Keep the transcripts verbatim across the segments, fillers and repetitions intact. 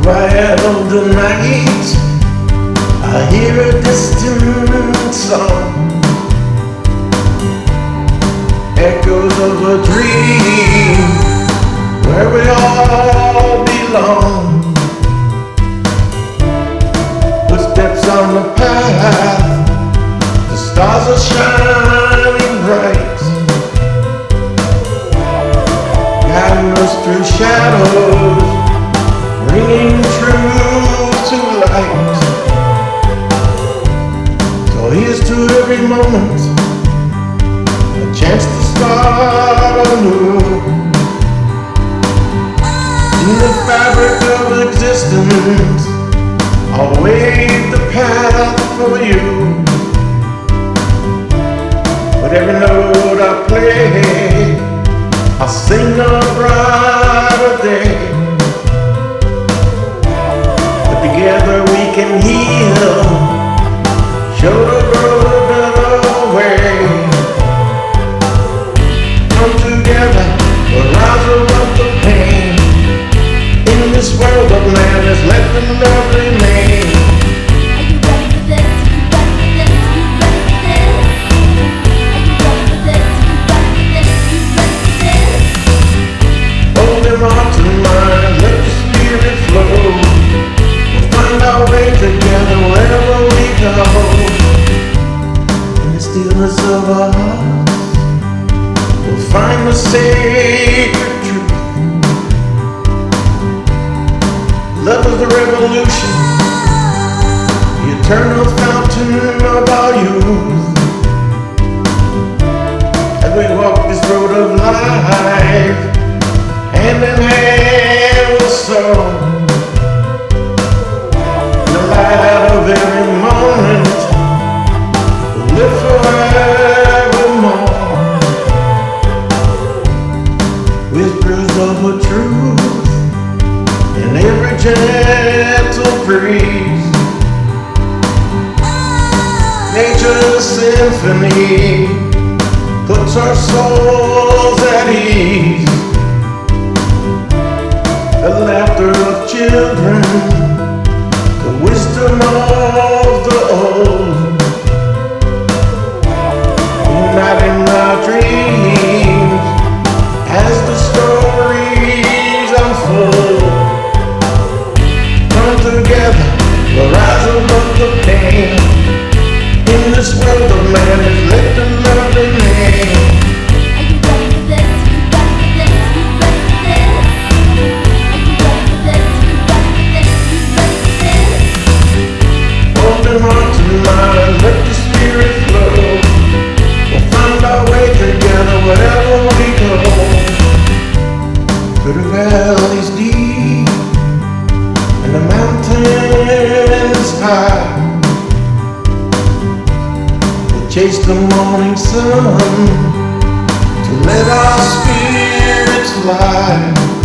quiet of the night, I hear a distant song, echoes of a dream where we all belong. Footsteps on the path, the stars are shining bright, guiding us through shadows, bringing truth to light. So here's to every moment, a chance to start anew. In the fabric of existence, I'll wave the path for you. With every note I play, I'll sing a brighter day. Together we can heal, show the world a better way. Come together, we'll rise above the pain. In this world of madness, let the love remain. Are you ready for this? You ready for this? You ready for this? Are you ready for this? You ready for this? You ready for this? Hold them hearts and minds, let the spirit flow. Find our way together wherever we go. In the stillness of our hearts, we'll find the sacred truth. Love is the revolution, the eternal fountain of our youth. As we walk this road of life, hand in hand with soul, light of every moment, live forevermore. Whispers of a truth in every gentle breeze. Nature's symphony puts our souls at ease. The laughter of children, the wisdom of the old, uniting our dreams as the stories unfold. Come together, we'll rise above the pain. In this world of madness, let the love remain. Are you ready for this? You ready for this? You ready for this? Are you ready for this? You ready for this? You ready for this? Hold them hearts and minds, let the spirit flow. We'll find our way together wherever we go. Through the valleys deep and the mountains high, we'll chase the morning sun to let our spirits fly.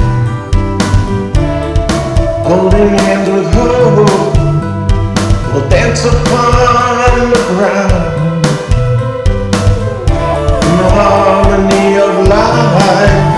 Holding hands with hope, we'll dance upon the ground in the harmony of life.